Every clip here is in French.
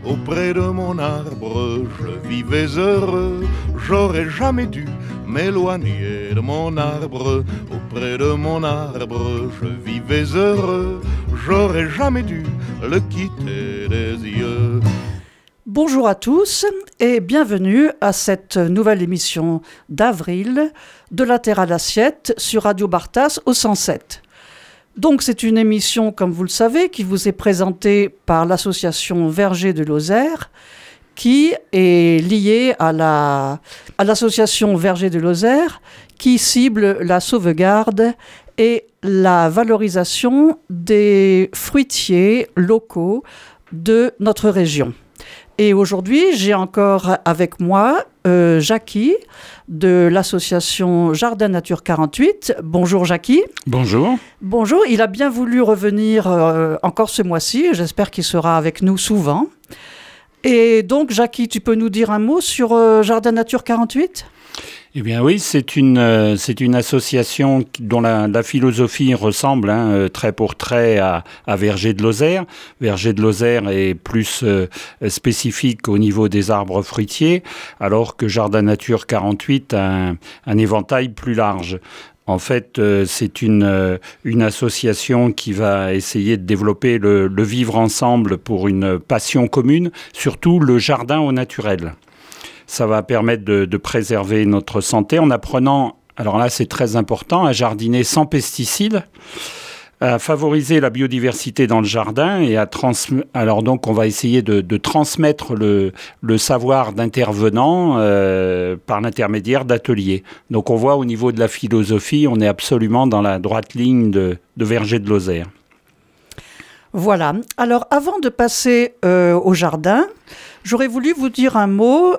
auprès de mon arbre, je vivais heureux. J'aurais jamais dû m'éloigner de mon arbre, auprès de mon arbre, je vivais heureux. J'aurais jamais dû le quitter des yeux. Bonjour à tous et bienvenue à cette nouvelle émission d'avril de la Terre à l'assiette sur Radio Bartas au 107. Donc c'est une émission, comme vous le savez, qui vous est présentée par l'association Verger de Lozère, qui est liée à l'association Verger de Lozère, qui cible la sauvegarde et la valorisation des fruitiers locaux de notre région. Et aujourd'hui, j'ai encore avec moi Jackie de l'association Jardin Nature 48. Bonjour Jackie. Bonjour. Bonjour, il a bien voulu revenir encore ce mois-ci. J'espère qu'il sera avec nous souvent. Et donc Jackie, tu peux nous dire un mot sur Jardin Nature 48 ? Eh bien oui, c'est une association dont la philosophie ressemble trait pour trait à Verger de Lozère. Verger de Lozère est plus spécifique au niveau des arbres fruitiers, alors que Jardin Nature 48 a un éventail plus large. En fait, c'est une association qui va essayer de développer le vivre ensemble pour une passion commune, surtout le jardin au naturel. Ça va permettre de préserver notre santé en apprenant, alors là c'est très important, à jardiner sans pesticides, à favoriser la biodiversité dans le jardin et alors donc on va essayer de transmettre le savoir d'intervenants par l'intermédiaire d'ateliers. Donc on voit au niveau de la philosophie, on est absolument dans la droite ligne de Verger de Lozère. Voilà. Alors, avant de passer au jardin, j'aurais voulu vous dire un mot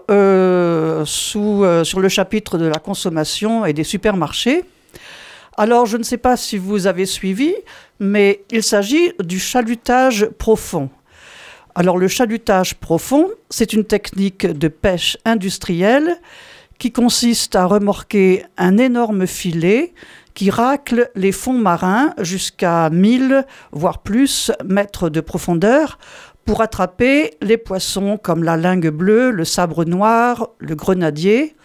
sur le chapitre de la consommation et des supermarchés. Alors, je ne sais pas si vous avez suivi, mais il s'agit du chalutage profond. Alors, le chalutage profond, c'est une technique de pêche industrielle qui consiste à remorquer un énorme filet qui racle les fonds marins jusqu'à 1000, voire plus, mètres de profondeur pour attraper les poissons comme la lingue bleue, le sabre noir, le grenadier.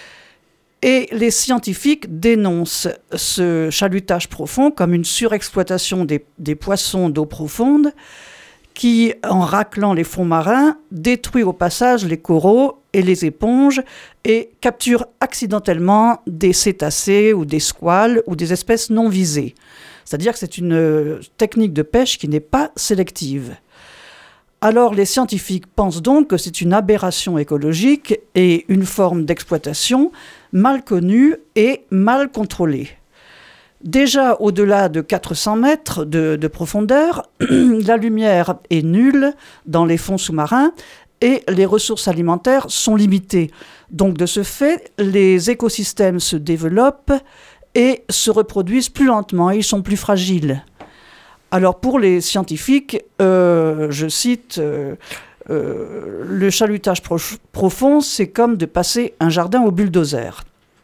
Et les scientifiques dénoncent ce chalutage profond comme une surexploitation des poissons d'eau profonde qui, en raclant les fonds marins, détruit au passage les coraux et les éponges et capture accidentellement des cétacés ou des squales ou des espèces non visées. C'est-à-dire que c'est une technique de pêche qui n'est pas sélective. Alors les scientifiques pensent donc que c'est une aberration écologique et une forme d'exploitation mal connue et mal contrôlée. Déjà au-delà de 400 mètres de profondeur, la lumière est nulle dans les fonds sous-marins et les ressources alimentaires sont limitées. Donc de ce fait, les écosystèmes se développent et se reproduisent plus lentement, ils sont plus fragiles. Alors pour les scientifiques, je cite, le chalutage profond, c'est comme de passer un jardin au bulldozer.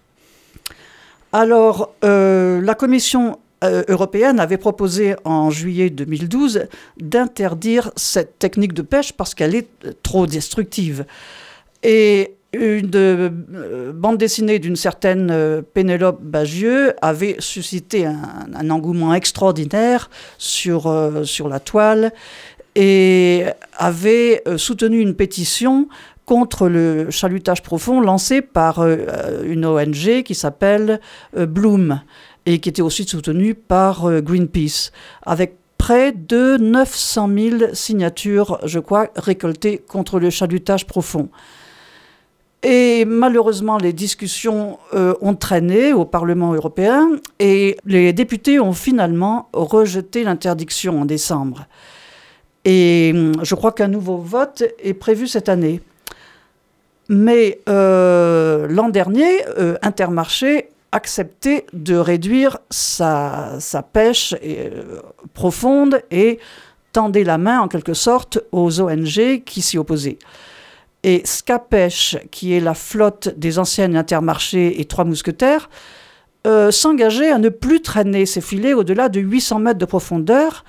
Alors, la Commission européenne avait proposé en juillet 2012 d'interdire cette technique de pêche parce qu'elle est trop destructive. Et une bande dessinée d'une certaine Pénélope Bagieux avait suscité un engouement extraordinaire sur la toile et avait soutenu une pétition contre le chalutage profond lancé par une ONG qui s'appelle Bloom et qui était aussi soutenue par Greenpeace, avec près de 900 000 signatures, je crois, récoltées contre le chalutage profond. Et malheureusement, les discussions ont traîné au Parlement européen et les députés ont finalement rejeté l'interdiction en décembre. Et je crois qu'un nouveau vote est prévu cette année. Mais l'an dernier, Intermarché acceptait de réduire sa pêche profonde et tendait la main en quelque sorte aux ONG qui s'y opposaient. Et Scapèche, qui est la flotte des anciennes Intermarché et Trois Mousquetaires, s'engageait à ne plus traîner ses filets au-delà de 800 mètres de profondeur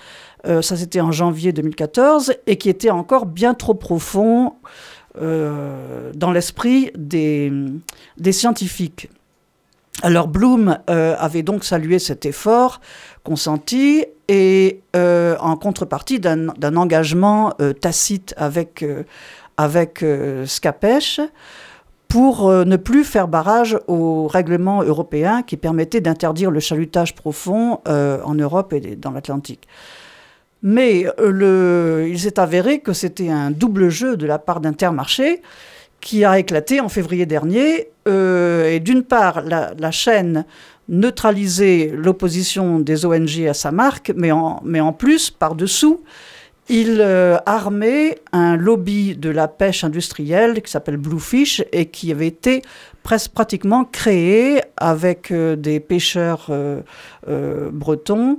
Ça, c'était en janvier 2014, et qui était encore bien trop profond dans l'esprit des scientifiques. Alors Bloom avait donc salué cet effort consenti et en contrepartie d'un engagement tacite avec Scapèche pour ne plus faire barrage au règlement européen qui permettait d'interdire le chalutage profond en Europe et dans l'Atlantique. Mais il s'est avéré que c'était un double jeu de la part d'Intermarché qui a éclaté en février dernier. Et d'une part, la chaîne neutralisait l'opposition des ONG à sa marque, mais en plus, par-dessous, il armait un lobby de la pêche industrielle qui s'appelle Bluefish et qui avait été pratiquement créé avec des pêcheurs bretons.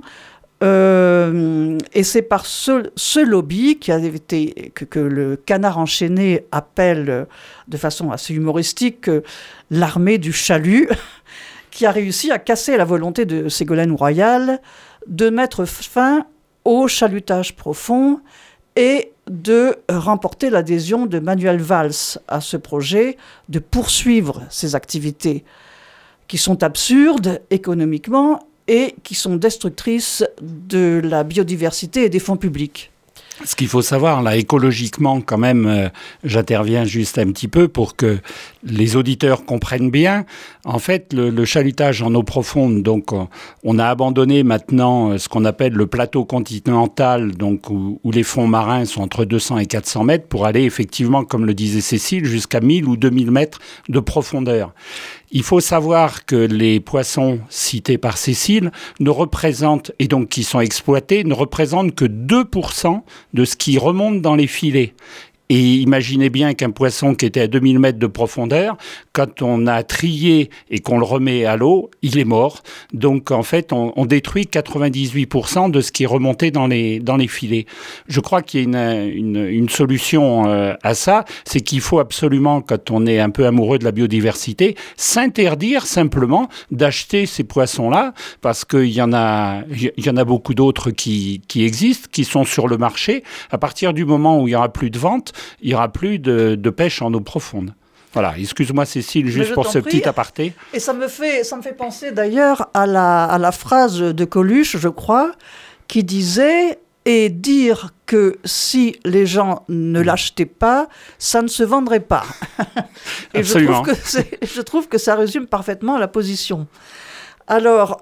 Et c'est par ce lobby que le Canard enchaîné appelle de façon assez humoristique l'armée du chalut, qui a réussi à casser la volonté de Ségolène Royal de mettre fin au chalutage profond et de remporter l'adhésion de Manuel Valls à ce projet, de poursuivre ces activités qui sont absurdes économiquement et qui sont destructrices de la biodiversité et des fonds publics. Ce qu'il faut savoir, là, écologiquement, quand même, j'interviens juste un petit peu pour que les auditeurs comprennent bien. En fait, le chalutage en eau profonde, donc, on a abandonné maintenant ce qu'on appelle le plateau continental, donc, où les fonds marins sont entre 200 et 400 mètres, pour aller effectivement, comme le disait Cécile, jusqu'à 1000 ou 2000 mètres de profondeur. Il faut savoir que les poissons cités par Cécile ne représentent, et donc qui sont exploités, ne représentent que 2% de ce qui remonte dans les filets. Et imaginez bien qu'un poisson qui était à 2000 mètres de profondeur, quand on a trié et qu'on le remet à l'eau, il est mort. Donc en fait, on détruit 98% de ce qui est remonté dans les filets. Je crois qu'il y a une solution à ça, c'est qu'il faut absolument, quand on est un peu amoureux de la biodiversité, s'interdire simplement d'acheter ces poissons-là, parce qu'il y en a beaucoup d'autres qui existent, qui sont sur le marché. À partir du moment où il n'y aura plus de vente, il n'y aura plus de pêche en eau profonde. Voilà, excuse-moi Cécile, juste pour ce petit aparté. Et ça me fait penser d'ailleurs à la phrase de Coluche, je crois, qui disait « Et dire que si les gens ne l'achetaient pas, ça ne se vendrait pas. » Et absolument. je trouve que ça résume parfaitement la position. Alors,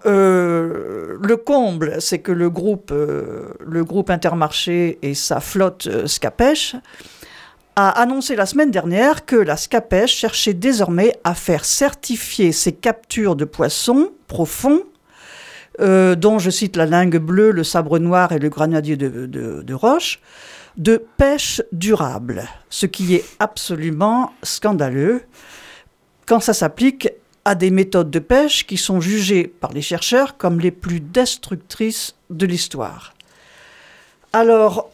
le comble, c'est que le groupe Intermarché et sa flotte Scapèche a annoncé la semaine dernière que la Scapèche cherchait désormais à faire certifier ses captures de poissons profonds, dont je cite la lingue bleue, le sabre noir et le grenadier de roche, de pêche durable, ce qui est absolument scandaleux quand ça s'applique à des méthodes de pêche qui sont jugées par les chercheurs comme les plus destructrices de l'histoire. Alors,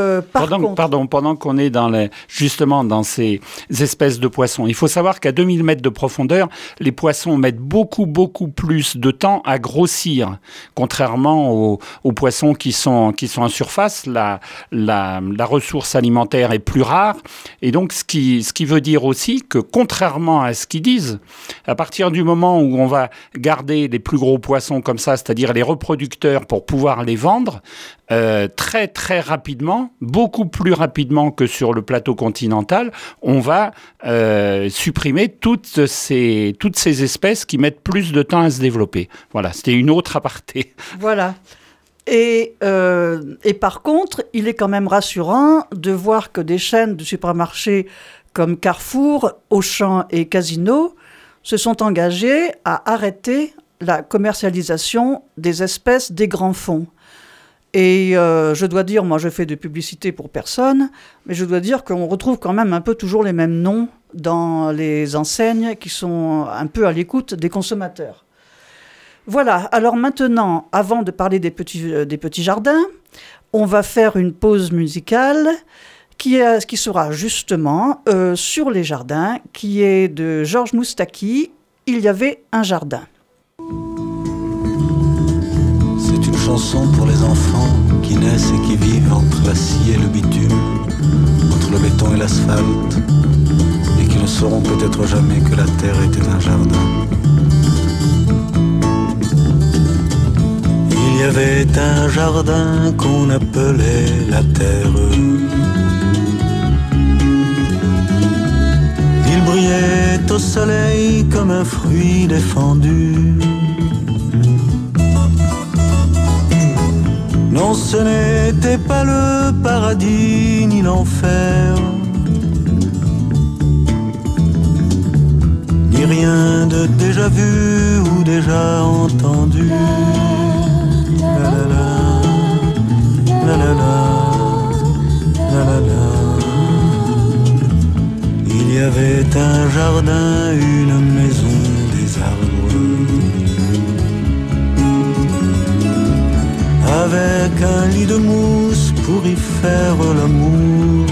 pendant qu'on est justement dans ces espèces de poissons, il faut savoir qu'à 2000 mètres de profondeur, les poissons mettent beaucoup plus de temps à grossir, contrairement aux poissons qui sont en surface. La ressource alimentaire est plus rare, et donc ce qui veut dire aussi que, contrairement à ce qu'ils disent, à partir du moment où on va garder les plus gros poissons comme ça, c'est-à-dire les reproducteurs pour pouvoir les vendre, très rapidement, beaucoup plus rapidement que sur le plateau continental, on va supprimer toutes ces espèces qui mettent plus de temps à se développer. Voilà, c'était une autre aparté. Voilà. Et par contre, il est quand même rassurant de voir que des chaînes de supermarchés comme Carrefour, Auchan et Casino se sont engagées à arrêter la commercialisation des espèces des grands fonds. Et je dois dire, moi je fais de publicité pour personne, mais je dois dire qu'on retrouve quand même un peu toujours les mêmes noms dans les enseignes qui sont un peu à l'écoute des consommateurs. Voilà, alors maintenant, avant de parler des petits jardins, on va faire une pause musicale qui sera justement sur les jardins, qui est de Georges Moustaki, « Il y avait un jardin ». C'est une chanson pour les enfants qui qui naissent et qui vivent entre la scie et le bitume, entre le béton et l'asphalte, et qui ne sauront peut-être jamais que la terre était un jardin. Il y avait un jardin qu'on appelait la terre. Il brillait au soleil comme un fruit défendu. Non, ce n'était pas le paradis ni l'enfer, ni rien de déjà vu ou déjà entendu. La la la, la la la, la la la. Il y avait un jardin, une maison, des arbres, avec un lit de mousse pour y faire l'amour,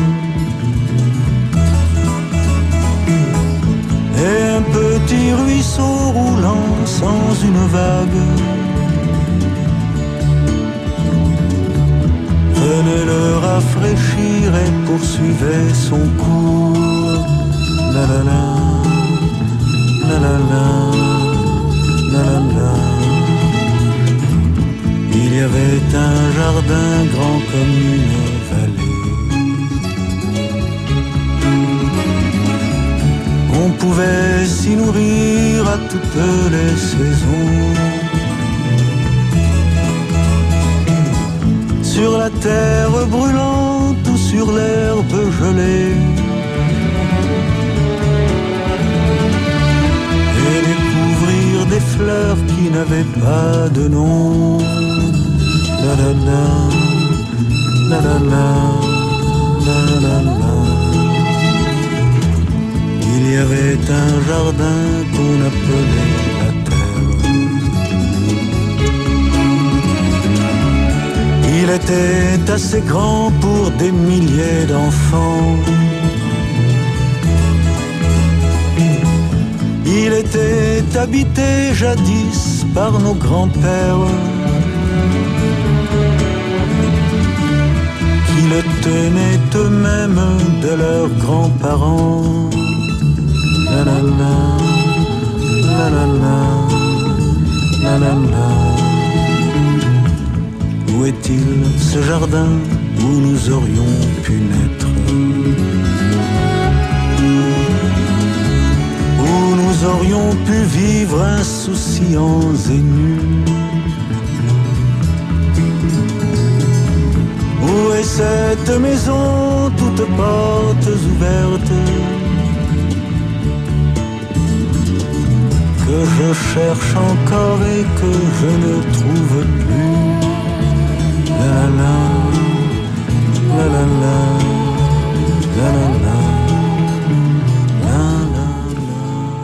et un petit ruisseau roulant sans une vague venait le rafraîchir et poursuivait son cours. La la la, la la la, la la la. Il y avait un jardin grand comme une vallée. On pouvait s'y nourrir à toutes les saisons. Sur la terre brûlante ou sur l'herbe gelée, et découvrir des fleurs qui n'avaient pas de nom. La la la, la la la, la la la. Il y avait un jardin qu'on appelait la terre. Il était assez grand pour des milliers d'enfants. Il était habité jadis par nos grands-pères, qui le tenaient eux-mêmes de leurs grands-parents. La la la, la la la, la la la. Où est-il ce jardin où nous aurions pu naître, où nous aurions pu vivre insouciants et nus? Où est cette maison, toutes portes ouvertes, que je cherche encore et que je ne trouve plus? La la la, la la la, la la la, la la la.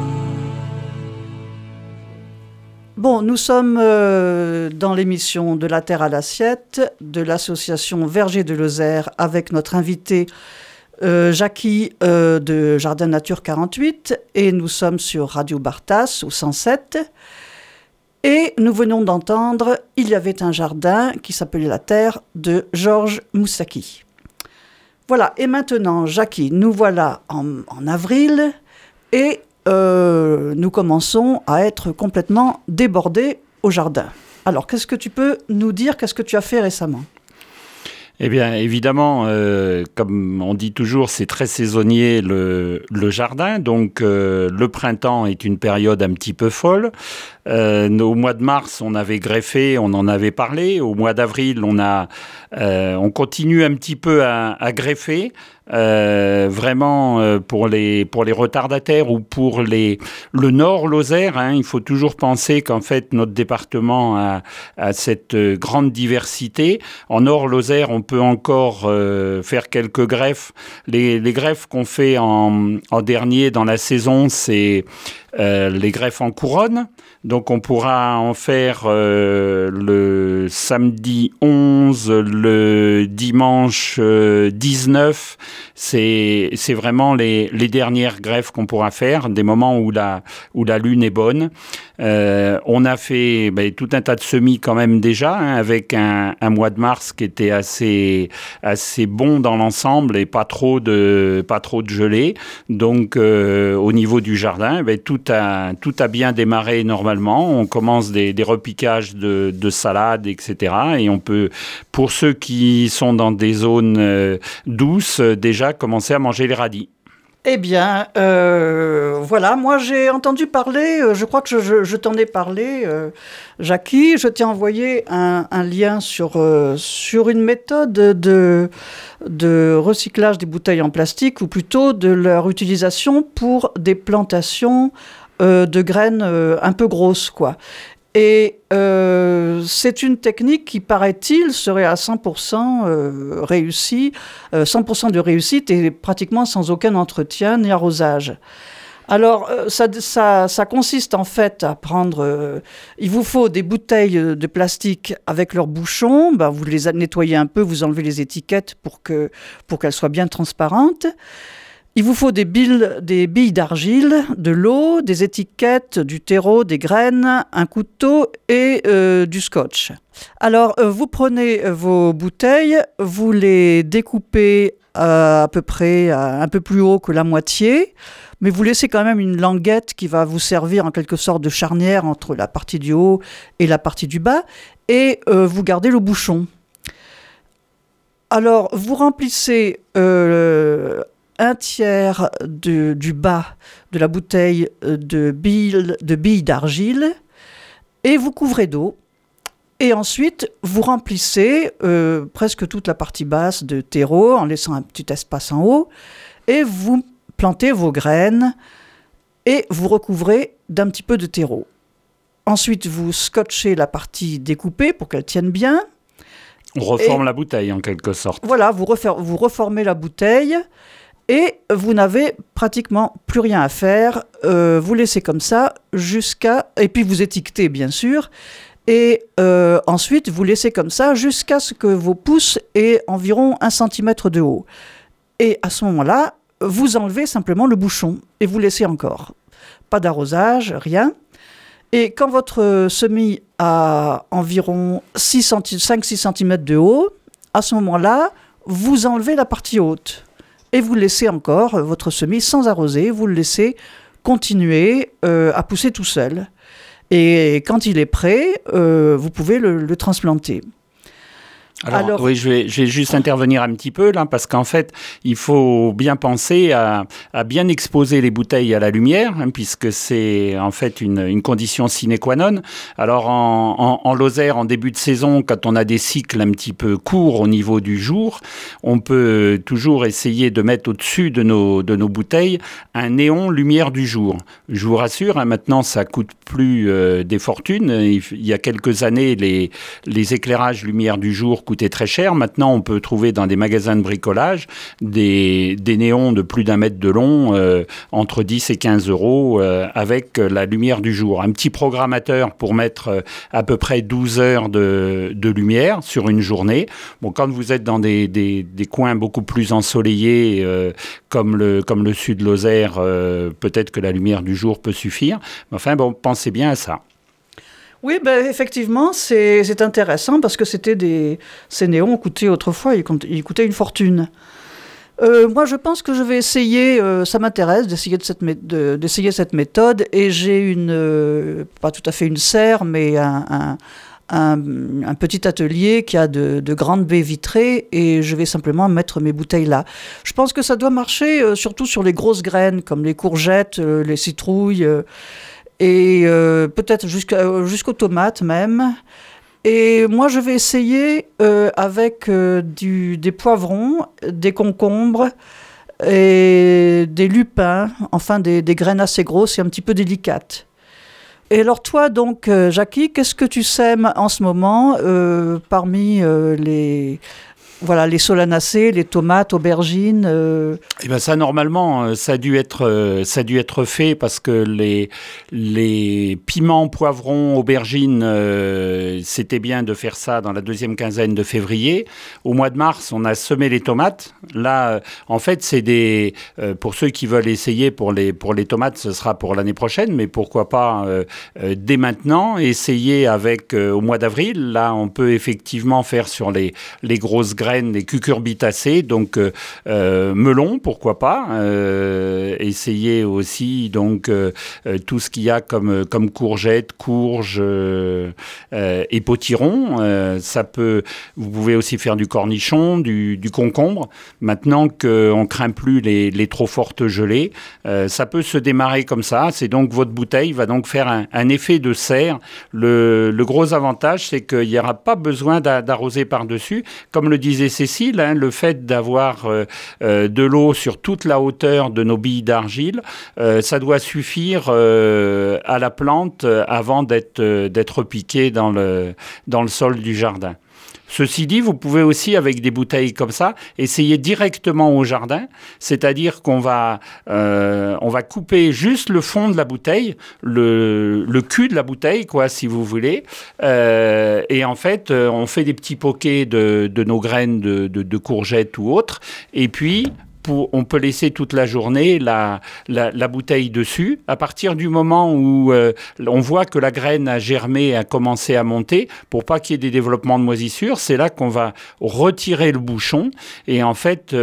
Bon, nous sommes dans l'émission De la Terre à l'Assiette de l'association Verger de Lozère avec notre invité Jackie de Jardin Nature 48 et nous sommes sur Radio Bartas au 107. Et nous venons d'entendre « Il y avait un jardin qui s'appelait la Terre » de Georges Moussaki. Voilà, et maintenant, Jackie, nous voilà en avril et nous commençons à être complètement débordés au jardin. Alors, qu'est-ce que tu peux nous dire? Qu'est-ce que tu as fait récemment? Eh bien, évidemment, comme on dit toujours, c'est très saisonnier le jardin. Donc, le printemps est une période un petit peu folle. Au mois de mars, on avait greffé, on en avait parlé. Au mois d'avril, on continue un petit peu à greffer. Vraiment pour les retardataires ou pour le Nord Lozère, hein, il faut toujours penser qu'en fait notre département a cette grande diversité. En Nord Lozère, on peut encore faire quelques greffes. Les greffes qu'on fait en dernier dans la saison, c'est les greffes en couronne. Donc on pourra en faire le samedi 11, le dimanche 19. C'est vraiment les dernières greffes qu'on pourra faire, des moments où la lune est bonne. On a fait tout un tas de semis quand même déjà, avec un mois de mars qui était assez bon dans l'ensemble et pas trop de gelée. Donc au niveau du jardin, tout a bien démarré normalement. On commence des repiquages de salades, etc. Et on peut, pour ceux qui sont dans des zones douces, déjà commencer à manger les radis. Eh bien, voilà, moi j'ai entendu parler, je crois que je t'en ai parlé, Jackie, je t'ai envoyé un lien sur une méthode de recyclage des bouteilles en plastique, ou plutôt de leur utilisation pour des plantations de graines un peu grosses, quoi. Et c'est une technique qui, paraît-il, serait à 100% réussie, 100% de réussite et pratiquement sans aucun entretien ni arrosage. Alors, ça consiste en fait à prendre... il vous faut des bouteilles de plastique avec leurs bouchons. Vous les nettoyez un peu, vous enlevez les étiquettes pour qu'elles soient bien transparentes. Il vous faut des billes d'argile, de l'eau, des étiquettes, du terreau, des graines, un couteau et du scotch. Alors, vous prenez vos bouteilles, vous les découpez à peu près un peu plus haut que la moitié, mais vous laissez quand même une languette qui va vous servir en quelque sorte de charnière entre la partie du haut et la partie du bas, et vous gardez le bouchon. Alors, vous remplissez... un tiers du bas de la bouteille de billes d'argile et vous couvrez d'eau. Et ensuite, vous remplissez presque toute la partie basse de terreau en laissant un petit espace en haut et vous plantez vos graines et vous recouvrez d'un petit peu de terreau. Ensuite, vous scotchez la partie découpée pour qu'elle tienne bien. On reforme la bouteille en quelque sorte. Voilà, vous reformez la bouteille. Et vous n'avez pratiquement plus rien à faire. Vous laissez comme ça et puis vous étiquetez bien sûr. Et ensuite vous laissez comme ça jusqu'à ce que vos pouces aient environ 1 cm de haut. Et à ce moment-là, vous enlevez simplement le bouchon et vous laissez encore. Pas d'arrosage, rien. Et quand votre semis a environ 5-6 cm de haut, à ce moment-là, vous enlevez la partie haute. Et vous laissez encore votre semis sans arroser, vous le laissez continuer à pousser tout seul. Et quand il est prêt, vous pouvez le transplanter. Alors, oui, je vais juste intervenir un petit peu là, parce qu'en fait, il faut bien penser à bien exposer les bouteilles à la lumière, puisque c'est en fait une condition sine qua non. Alors, en Lozère, en début de saison, quand on a des cycles un petit peu courts au niveau du jour, on peut toujours essayer de mettre au-dessus de nos bouteilles un néon lumière du jour. Je vous rassure, maintenant, ça coûte plus des fortunes. Il y a quelques années, les éclairages lumière du jour coûtait très cher. Maintenant, on peut trouver dans des magasins de bricolage des néons de plus d'1 mètre de long, entre 10 et 15 euros, avec la lumière du jour. Un petit programmateur pour mettre à peu près 12 heures de lumière sur une journée. Bon, quand vous êtes dans des coins beaucoup plus ensoleillés, comme le sud Lozère, peut-être que la lumière du jour peut suffire. Enfin, bon, pensez bien à ça. Oui, effectivement, c'est intéressant parce que ces néons coûtaient autrefois, ils coûtaient une fortune. Moi, je pense que je vais essayer, ça m'intéresse d'essayer cette méthode, et j'ai pas tout à fait une serre, mais un petit atelier qui a de grandes baies vitrées, et je vais simplement mettre mes bouteilles là. Je pense que ça doit marcher surtout sur les grosses graines, comme les courgettes, les citrouilles... et peut-être jusqu'aux tomates même. Et moi, je vais essayer avec des poivrons, des concombres et des lupins, enfin des graines assez grosses et un petit peu délicates. Et alors toi, donc, Jackie, qu'est-ce que tu sèmes en ce moment parmi Voilà, les solanacées, les tomates, aubergines. Eh ben ça, normalement, ça a dû être fait parce que les piments, poivrons, aubergines, c'était bien de faire ça dans la deuxième quinzaine de février. Au mois de mars, on a semé les tomates. Là, en fait, c'est pour ceux qui veulent essayer pour les tomates, ce sera pour l'année prochaine, mais pourquoi pas dès maintenant, essayer au mois d'avril. Là, on peut effectivement faire sur les grosses graines, les cucurbitacées, donc melon, pourquoi pas. Essayer aussi donc tout ce qu'il y a comme courgettes, courges et potirons. Vous pouvez aussi faire du cornichon, du concombre. Maintenant qu'on craint plus les trop fortes gelées, ça peut se démarrer comme ça. C'est donc votre bouteille va donc faire un effet de serre. Le gros avantage, c'est qu'il n'y aura pas besoin d'arroser par-dessus. Comme le disait Cécile, le fait d'avoir de l'eau sur toute la hauteur de nos billes d'argile, ça doit suffire à la plante avant d'être piquée dans le sol du jardin. Ceci dit, vous pouvez aussi, avec des bouteilles comme ça, essayer directement au jardin, c'est-à-dire qu'on va couper juste le fond de la bouteille, le cul de la bouteille, quoi, si vous voulez, et en fait, on fait des petits poquets de nos graines de courgettes ou autres, et puis on peut laisser toute la journée la bouteille dessus. À partir du moment où on voit que la graine a germé, a commencé à monter, pour pas qu'il y ait des développements de moisissure, c'est là qu'on va retirer le bouchon. Et en fait,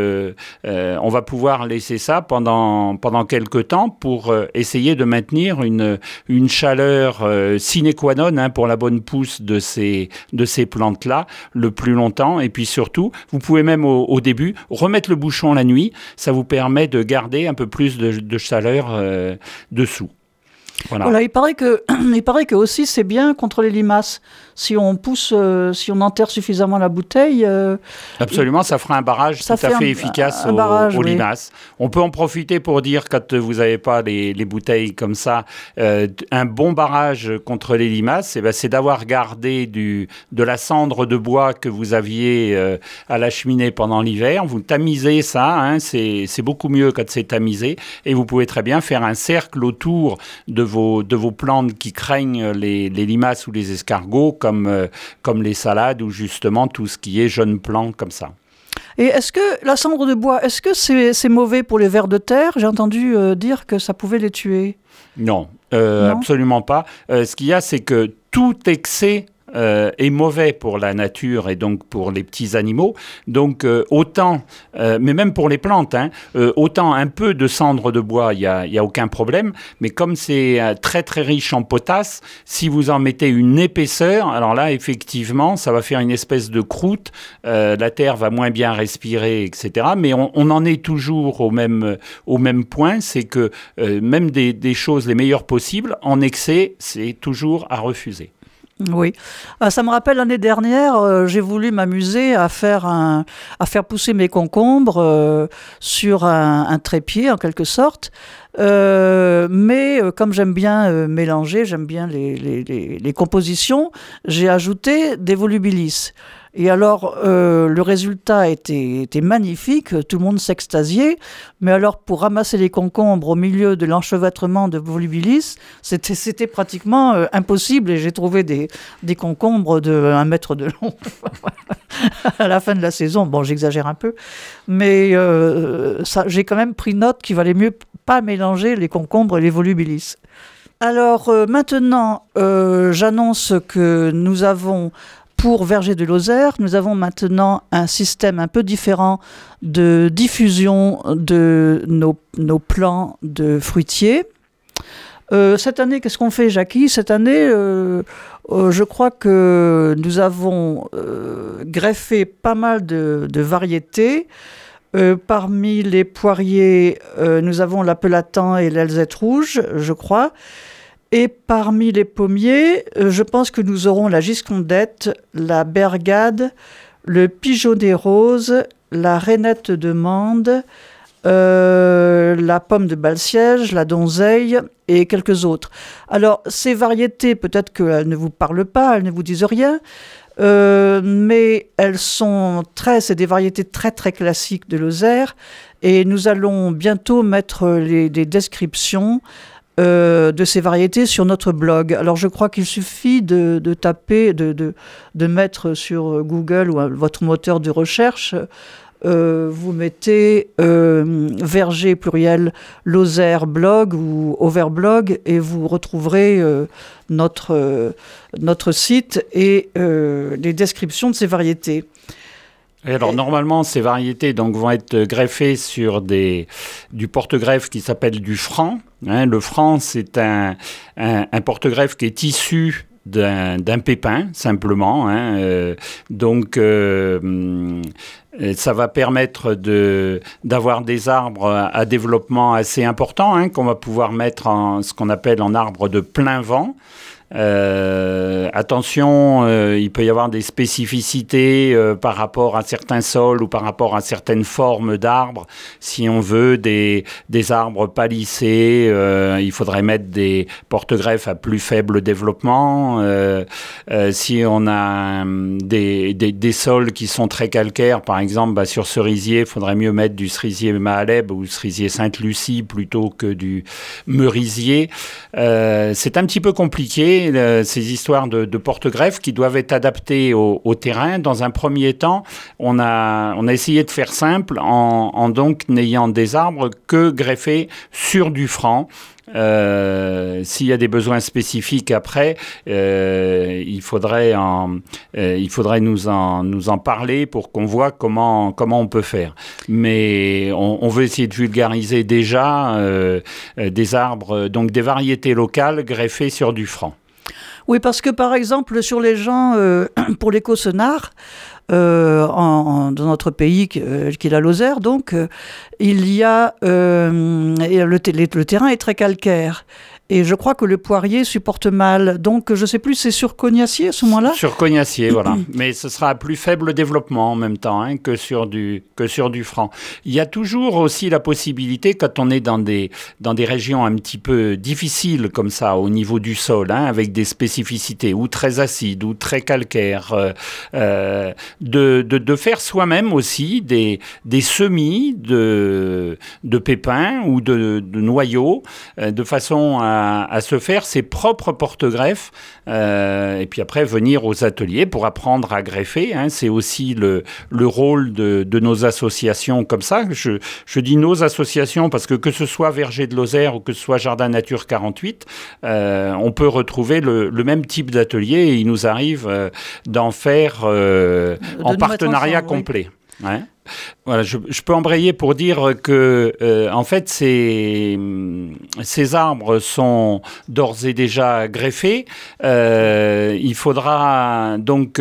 on va pouvoir laisser ça pendant quelques temps pour essayer de maintenir une chaleur sine qua non pour la bonne pousse de ces plantes-là le plus longtemps. Et puis surtout, vous pouvez même au début remettre le bouchon la nuit, ça vous permet de garder un peu plus de chaleur dessous. Voilà, il paraît que aussi c'est bien contre les limaces. Si on enterre suffisamment la bouteille... Absolument, ça fera un barrage tout à fait efficace aux limaces. On peut en profiter pour dire, quand vous n'avez pas les bouteilles comme ça, un bon barrage contre les limaces, c'est d'avoir gardé de la cendre de bois que vous aviez à la cheminée pendant l'hiver. Vous tamisez ça, c'est beaucoup mieux quand c'est tamisé. Et vous pouvez très bien faire un cercle autour de vos plantes qui craignent les limaces ou les escargots, comme les salades ou justement tout ce qui est jeunes plants comme ça. Et est-ce que la cendre de bois, est-ce que c'est mauvais pour les vers de terre ? J'ai entendu dire que ça pouvait les tuer. Non, absolument pas. Ce qu'il y a, c'est que tout excès est mauvais pour la nature et donc pour les petits animaux. Donc autant, mais même pour les plantes, autant un peu de cendre de bois, il y a aucun problème. Mais comme c'est très très riche en potasse, si vous en mettez une épaisseur, alors là effectivement, ça va faire une espèce de croûte. La terre va moins bien respirer, etc. Mais on en est toujours au même point, c'est que même des choses les meilleures possibles, en excès, c'est toujours à refuser. Oui, ça me rappelle l'année dernière, j'ai voulu m'amuser à faire pousser mes concombres sur un trépied en quelque sorte, mais comme j'aime bien mélanger, j'aime bien les compositions, j'ai ajouté des volubilis. Et alors, le résultat était magnifique, tout le monde s'extasiait, mais alors pour ramasser les concombres au milieu de l'enchevêtrement de volubilis, c'était pratiquement impossible, et j'ai trouvé des concombres de 1 mètre de long à la fin de la saison. Bon, j'exagère un peu, mais j'ai quand même pris note qu'il valait mieux pas mélanger les concombres et les volubilis. Alors maintenant, j'annonce que nous avons... Pour Verger de Lozère, nous avons maintenant un système un peu différent de diffusion de nos plants de fruitiers. Cette année, qu'est-ce qu'on fait, Jackie ? Cette année, je crois que nous avons greffé pas mal de variétés. Parmi les poiriers, nous avons l'Appelatan et l'Alzette rouge, je crois. Et parmi les pommiers, je pense que nous aurons la giscondette, la bergade, le pigeonnet rose, la rainette de Mende, la pomme de Balsiège, la donzeille et quelques autres. Alors, ces variétés, peut-être qu'elles ne vous parlent pas, elles ne vous disent rien. mais c'est des variétés très très classiques de Lozère, et nous allons bientôt mettre des descriptions de ces variétés sur notre blog. Alors je crois qu'il suffit de taper, de mettre sur Google ou votre moteur de recherche, vous mettez Verger pluriel Lozère blog ou Overblog, et vous retrouverez notre site et les descriptions de ces variétés. Et alors normalement ces variétés donc vont être greffées sur du porte-greffe qui s'appelle du franc. Le franc, c'est un porte-greffe qui est issu d'un pépin simplement. Donc ça va permettre d'avoir des arbres à développement assez important, qu'on va pouvoir mettre en ce qu'on appelle en arbre de plein vent. Attention, il peut y avoir des spécificités par rapport à certains sols ou par rapport à certaines formes d'arbres. Si on veut des arbres palissés, il faudrait mettre des porte-greffes à plus faible développement. Si on a des sols qui sont très calcaires, par exemple, sur cerisier, il faudrait mieux mettre du cerisier Mahaleb ou cerisier Sainte-Lucie plutôt que du merisier. C'est un petit peu compliqué, ces histoires de porte-greffe qui doivent être adaptées au terrain. Dans un premier temps, on a essayé de faire simple en donc n'ayant des arbres que greffés sur du franc. S'il y a des besoins spécifiques après, il faudrait nous en parler pour qu'on voit comment on peut faire. Mais on veut essayer de vulgariser déjà des arbres, donc des variétés locales greffées sur du franc. Oui, parce que par exemple, sur les gens, pour l'éco-sonar, dans notre pays, qui est la Lozère, donc, il y a le terrain est très calcaire. Et je crois que le poirier supporte mal. Donc, je ne sais plus, c'est sur Cognacier à ce moment-là ? Sur Cognacier, voilà. Mais ce sera à plus faible développement en même temps que sur du franc. Il y a toujours aussi la possibilité, quand on est dans des régions un petit peu difficiles comme ça, au niveau du sol, avec des spécificités, ou très acides, ou très calcaires, de faire soi-même aussi des semis de pépins ou de noyaux, de façon à se faire ses propres porte-greffes, et puis après venir aux ateliers pour apprendre à greffer. C'est aussi le rôle de nos associations comme ça. Je dis nos associations parce que ce soit Verger de Lozère ou que ce soit Jardin Nature 48, on peut retrouver le même type d'atelier, et il nous arrive d'en faire en partenariat complet. Oui. Ouais. Voilà, je peux embrayer pour dire que en fait ces arbres sont d'ores et déjà greffés. Il faudra donc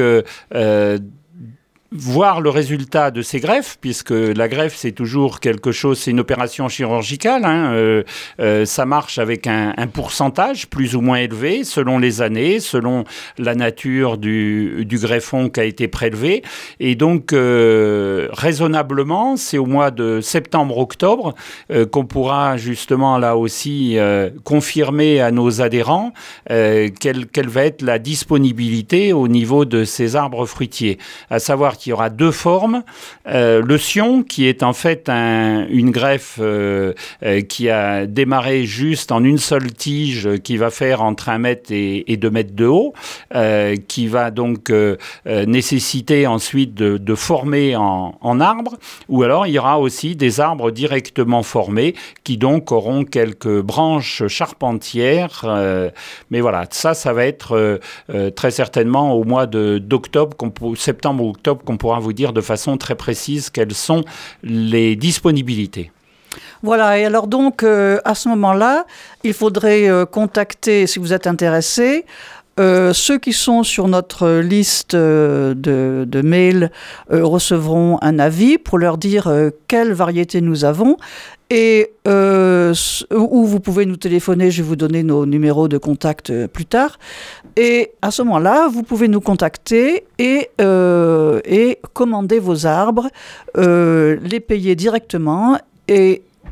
voir le résultat de ces greffes, puisque la greffe, c'est toujours quelque chose, c'est une opération chirurgicale. Ça marche avec un pourcentage plus ou moins élevé, selon les années, selon la nature du greffon qui a été prélevé. Et donc, raisonnablement, c'est au mois de septembre-octobre qu'on pourra justement, là aussi, confirmer à nos adhérents quelle va être la disponibilité au niveau de ces arbres fruitiers. À savoir qu'il y aura deux formes. Le Sion, qui est en fait une greffe qui a démarré juste en une seule tige, qui va faire entre 1 mètre et 2 mètres de haut, qui va donc nécessiter ensuite de former en arbre. Ou alors, il y aura aussi des arbres directement formés, qui donc auront quelques branches charpentières. Mais voilà, ça va être très certainement au mois d'octobre, septembre ou octobre, qu'on pourra vous dire de façon très précise quelles sont les disponibilités. Voilà, et alors donc, à ce moment-là, il faudrait contacter, si vous êtes intéressé, ceux qui sont sur notre liste de mails recevront un avis pour leur dire quelle variété nous avons, et où vous pouvez nous téléphoner. Je vais vous donner nos numéros de contact plus tard. Et à ce moment-là, vous pouvez nous contacter et commander vos arbres, les payer directement, et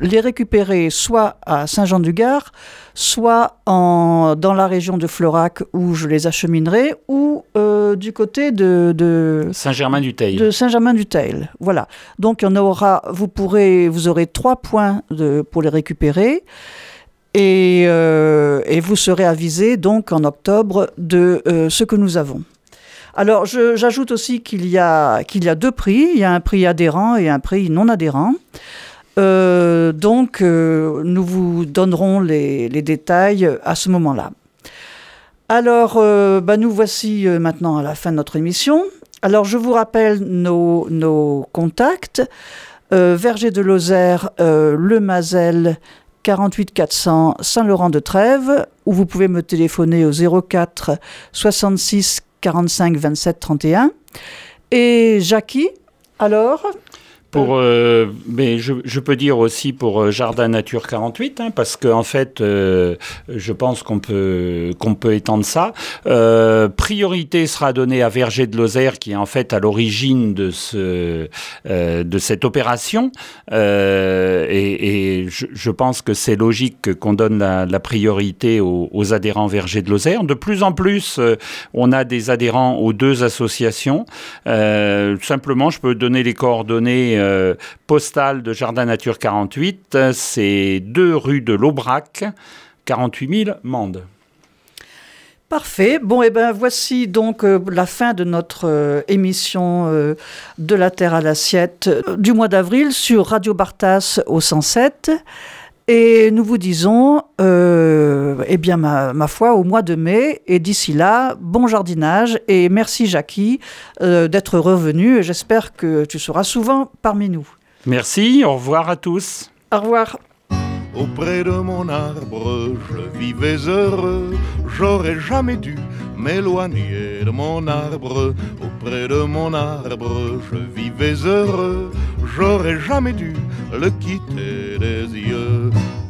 les récupérer soit à Saint-Jean-du-Gard, soit dans la région de Florac où je les acheminerai, ou du côté de Saint-Germain-du-Teil. De Saint-Germain-du-Teil, voilà. Donc vous aurez 3 points pour les récupérer. Et vous serez avisé donc en octobre de ce que nous avons. Alors j'ajoute aussi qu'il y a 2 prix. Il y a un prix adhérent et un prix non adhérent. Donc nous vous donnerons les détails à ce moment-là. Alors nous voici maintenant à la fin de notre émission. Alors je vous rappelle nos contacts. Verger de Lozère, Le Mazel, 48 400 Saint-Laurent-de-Trèves, où vous pouvez me téléphoner au 04 66 45 27 31. Et Jackie, alors mais je peux dire aussi pour Jardin Nature 48, parce qu'en fait, je pense qu'on peut étendre ça. Priorité sera donnée à Verger de Lozère, qui est en fait à l'origine de cette opération. Et je pense que c'est logique qu'on donne la priorité aux adhérents Verger de Lozère. De plus en plus, on a des adhérents aux 2 associations. Simplement, je peux donner les coordonnées postale de Jardin Nature 48, c'est 2 rue de l'Aubrac, 48 000 Mende. Parfait. Bon, voici donc la fin de notre émission de la Terre à l'assiette du mois d'avril sur Radio Bartas au 107. Et nous vous disons, ma foi, au mois de mai. Et d'ici là, bon jardinage. Et merci, Jackie, d'être revenu. Et j'espère que tu seras souvent parmi nous. Merci. Au revoir à tous. Au revoir. Auprès de mon arbre, je vivais heureux. J'aurais jamais dû m'éloigner de mon arbre. Auprès de mon arbre, je vivais heureux. J'aurais jamais dû le quitter des yeux.